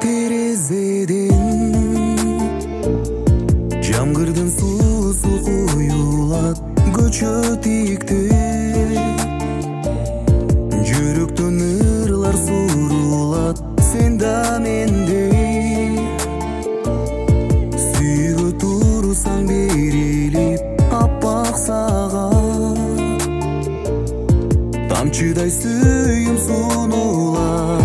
терезеден жамгырдын суусу куюлат көчө тикте жүрөктөн ырлар сурулат сен да мендей сүйгө турсаң берилип аппак сагат тамчыдай сүйүм сунулат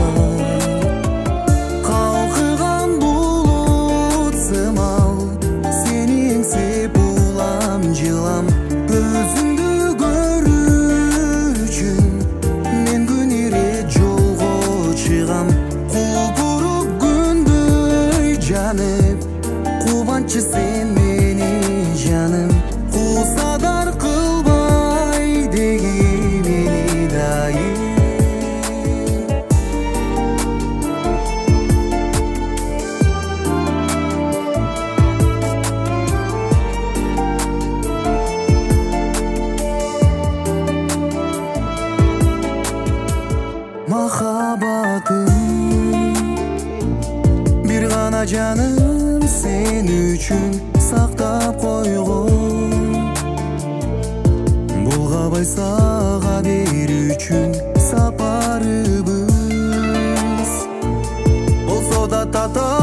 Кубанчы сен мени жаным кусадар кылбай деги мени дайым махаббатым бир гана жаным сен үчүн сактап койгон булгабай сага бер үчүн сапарыбыз болсо да татаал